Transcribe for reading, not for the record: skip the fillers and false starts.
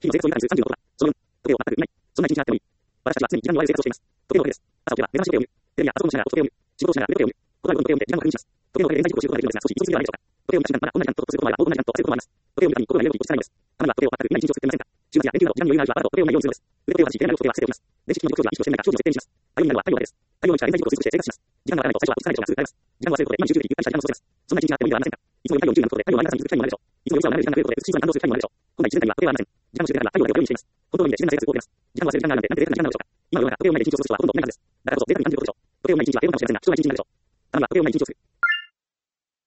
日々生活を愉快にする30のことだ。その4、時計を全く見ない。そんな一日があってもいい。私たちは常に時間のある生活をしています。時計のおかげです。朝起きれば目覚まし時計を見る。テレビやパソコンをしながら時計を見る。仕事をしながら腕時計を見る。ことあるごとに時計を見て時間を確認します。時計のおかげで連載実行することができるのですが、少し依存すぎではないでしょうか。時計を見た瞬間、まだこんな時間とすることもあれば、もうこんな時間とすることもあります。時計を見るたびに心が揺れるときとしたいのです。あなたは時計を全く見ない一日を作ってみませんか。週末や連休など時間に余裕がある日はあなたと時計を見ないようにするのです。腕時計を外し、出れない時計は捨てておきます。電子機器の時計は意識をしてないか、長時を設定にします。太陽になるのは太陽のです。太陽にしか連載実行することで生活します。時間がわからないと最初は少ない人がすぐ疲れます。時間を忘れることで今に集中できゆったりした時間を過ごせます。そんな一日があってもいいではありませんか。いつもより太陽に注意なことで太陽のありがたさに気づく機会にもなるでしょう。いつもより空を眺める時間が増えることで美しい空に感動する機会にもなるでしょう。こんな一年間には時計はありません。時間の終了から太陽で泳ぎにしています。本当の意味で自然な生活を送ります。時間を忘れる時間なんてなんて贅沢な時間なのでしょうか。今の世の中、時計を見ないで一日を過ごす人はほとんどいないはずです。だからこそ贅沢に感じることでしょう。時計を見ない一日は世の中の自然な貴重な一日になるでしょう。あなたは時計を見ない一日を過ごす。